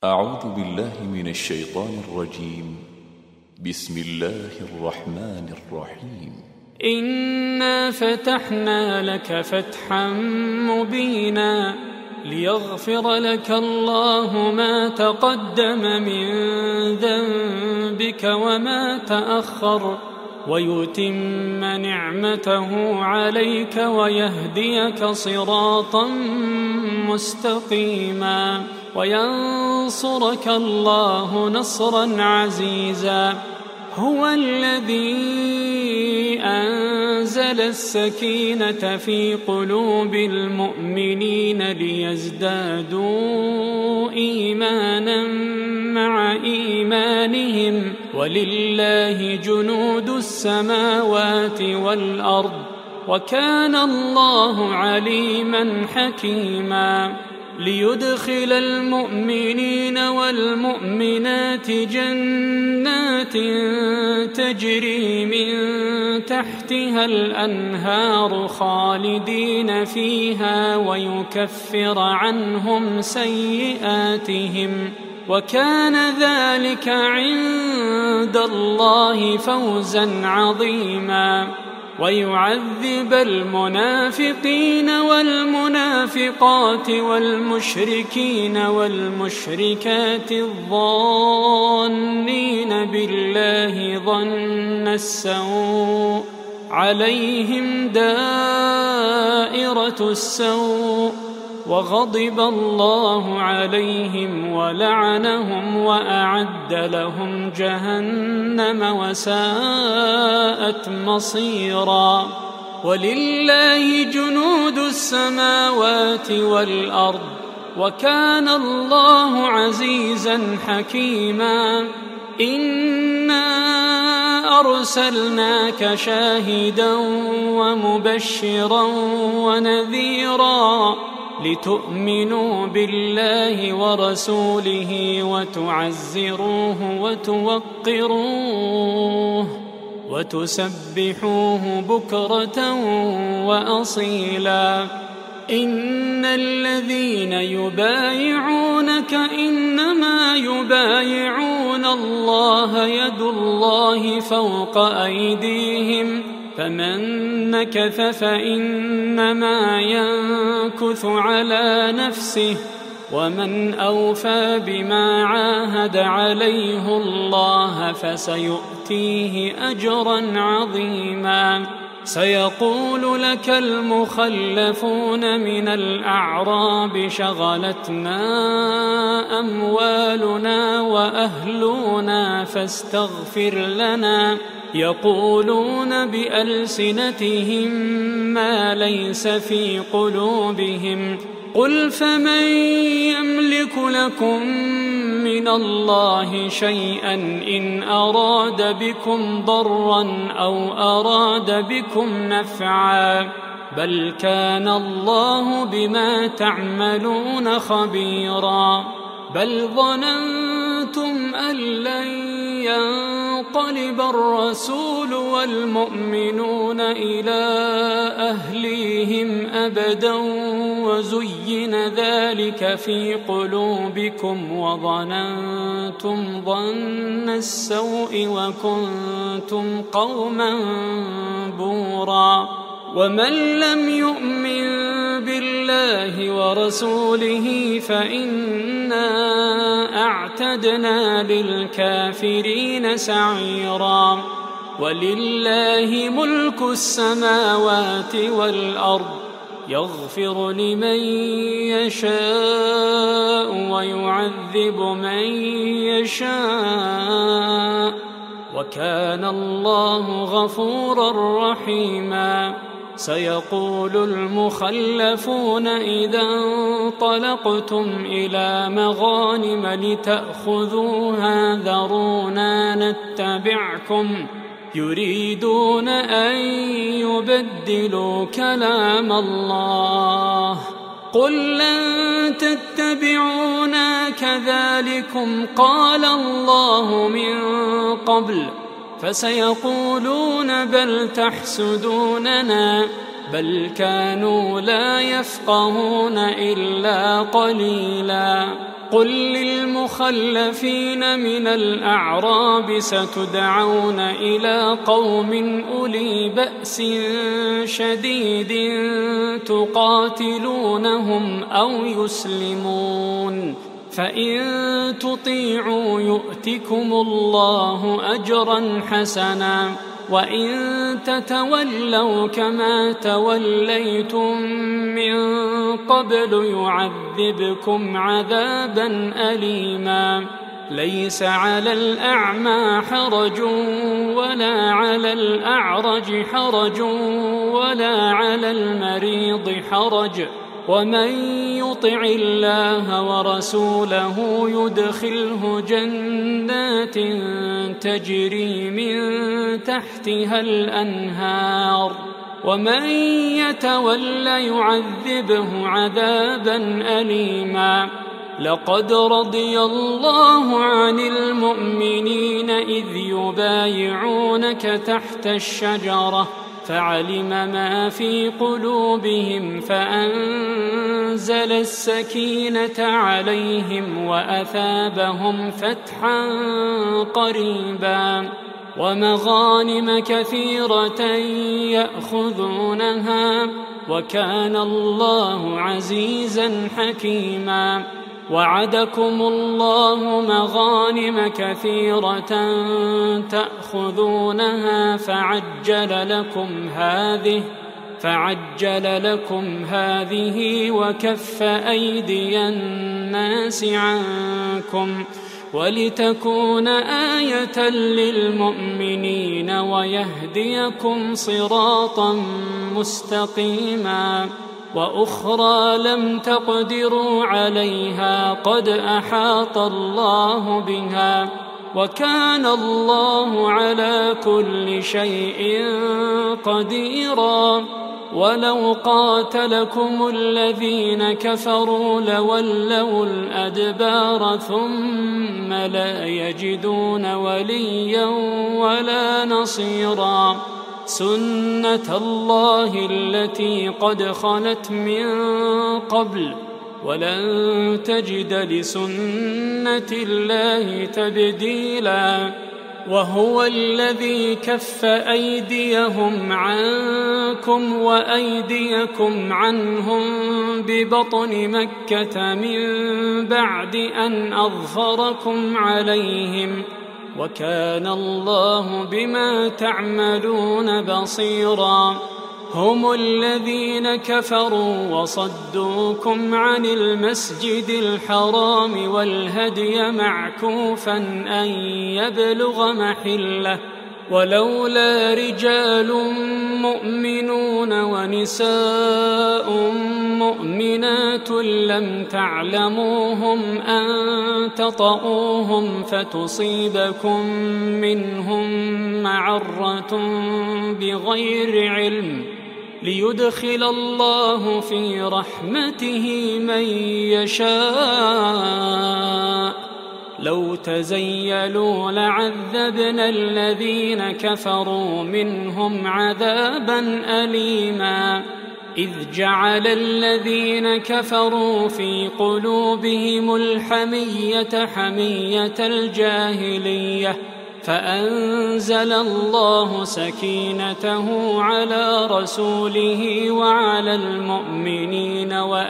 أعوذ بالله من الشيطان الرجيم. بسم الله الرحمن الرحيم. إنا فتحنا لك فتحا مبينا ليغفر لك الله ما تقدم من ذنبك وما تأخر ويتم نعمته عليك ويهديك صراطا مستقيما وينصرك الله نصرا عزيزا. هو الذي أنزل السكينة في قلوب المؤمنين ليزدادوا إيمانا مع إيمانهم ولله جنود السماوات والأرض وكان الله عليما حكيما. ليدخل المؤمنين والمؤمنات جنات تجري من تحتها الأنهار خالدين فيها ويكفر عنهم سيئاتهم وكان ذلك عند الله فوزا عظيما. ويعذب المنافقين والمنافقات والمشركين والمشركات الظانين بالله ظن السوء عليهم دائرة السوء وغضب الله عليهم ولعنهم وأعد لهم جهنم وساءت مصيرا. ولله جنود السماوات والأرض وكان الله عزيزا حكيما. إنا أرسلناك شاهدا ومبشرا ونذيرا لتؤمنوا بالله ورسوله وتعزروه وتوقروه وتسبحوه بكرة وأصيلا. إن الذين يبايعونك إنما يبايعون الله يد الله فوق أيديهم فمن نكث فإنما ينكث على نفسه ومن أوفى بما عاهد عليه الله فسيؤتيه أجرا عظيما. سيقول لك المخلفون من الأعراب شغلتنا أموالنا وأهلنا فاستغفر لنا يقولون بألسنتهم ما ليس في قلوبهم قل فمن يملك لكم من الله شيئا إن أراد بكم ضرا أو أراد بكم نفعا بل كان الله بما تعملون خبيرا. بل ظننتم أن لن ينقلب الرسول والمؤمنون إلى أهليهم أبدا وزين ذلك في قلوبكم وظننتم ظن السوء وكنتم قوما بورا. ومن لم يؤمن بالله ورسوله فإنا أعتدنا للكافرين سعيرا. ولله ملك السماوات والأرض يغفر لمن يشاء ويعذب من يشاء وكان الله غفورا رحيما. سيقول المخلفون إذا انطلقتم إلى مغانم لتأخذوها ذرونا نتبعكم يريدون أن يبدلوا كلام الله قل لن تتبعونا كذلكم قال الله من قبل فسيقولون بل تحسدوننا بل كانوا لا يفقهون إلا قليلا. قل للمخلفين من الأعراب ستدعون إلى قوم أولي بأس شديد تقاتلونهم أو يسلمون، فإن تطيعوا يؤتكم الله أجرا حسنا، وإن تتولوا كما توليتم من قبل يعذبكم عذابا أليما. ليس على الأعمى حرج ولا على الأعرج حرج ولا على المريض حرج، ومن يطع الله ورسوله يدخله جنات تجري من تحتها الأنهار، ومن يتول يعذبه عذابا أليما. لقد رضي الله عن المؤمنين إذ يبايعونك تحت الشجرة فعلم ما في قلوبهم فأنزل السكينة عليهم وأثابهم فتحا قريبا ومغانم كثيرة يأخذونها، وكان الله عزيزا حكيما. وعدكم الله مغانم كثيرة تأخذونها فعجل لكم هذه وكف أيدي الناس عنكم ولتكون آية للمؤمنين ويهديكم صراطا مستقيما. وأخرى لم تقدروا عليها قد أحاط الله بها، وكان الله على كل شيء قديرا. ولو قاتلكم الذين كفروا لولوا الأدبار ثم لا يجدون وليا ولا نصيرا. سنة الله التي قد خلت من قبل ولن تجد لسنة الله تبديلا. وهو الذي كف أيديهم عنكم وأيديكم عنهم ببطن مكة من بعد أن أظفركم عليهم، وكان الله بما تعملون بصيرا. هم الذين كفروا وصدوكم عن المسجد الحرام والهدي معكوفا أن يبلغ محله، ولولا رجال مؤمنون ونساء مؤمنات لم تعلموهم أن تطؤوهم فتصيبكم منهم معرة بغير علم، ليدخل الله في رحمته من يشاء. لو تزيلوا لعذبنا الذين كفروا منهم عذابا أليما. إذ جعل الذين كفروا في قلوبهم الحمية حمية الجاهلية، فأنزل الله سكينته على رسوله وعلى المؤمنين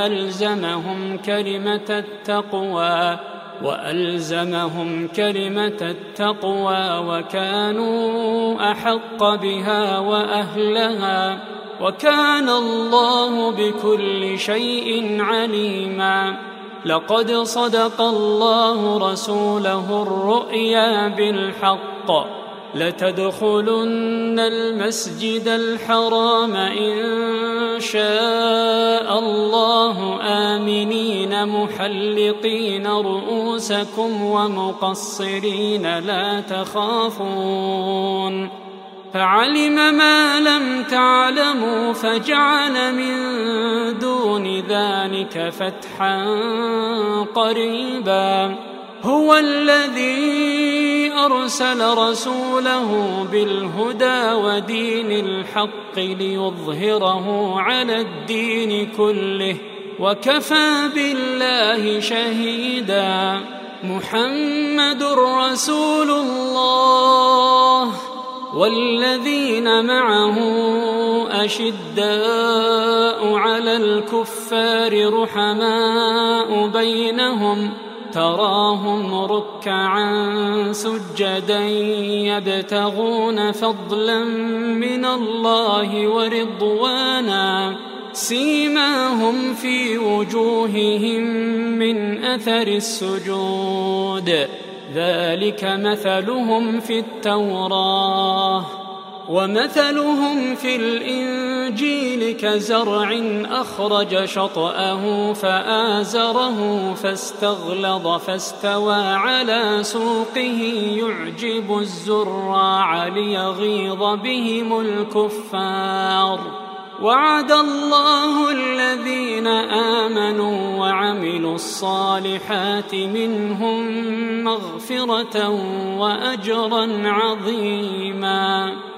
وألزمهم كلمة التقوى وكانوا أحق بها وأهلها، وكان الله بكل شيء عليما. لقد صدق الله رسوله الرؤيا بالحق، لتدخلن المسجد الحرام إن شاء الله آمنين محلقين رؤوسكم ومقصرين لا تخافون، فعلم ما لم تعلموا فجعل من دون ذلك فتحا قريبا. هو الذي أرسل رسوله بالهدى ودين الحق ليظهره على الدين كله وكفى بالله شهيدا. محمد رسول الله والذين معه أشداء على الكفار رحماء بينهم تراهم ركعا سجدا يبتغون فضلا من الله ورضوانا سيماهم في وجوههم من أثر السجود ذلك مثلهم في التوراة ومثلهم في الإنجيل كزرع أخرج شطأه فآزره فاستغلظ فاستوى على سوقه يعجب الزراع ليغيظ بهم الكفار. وعد الله الذين آمنوا وعملوا الصالحات منهم مغفرة وأجرا عظيما.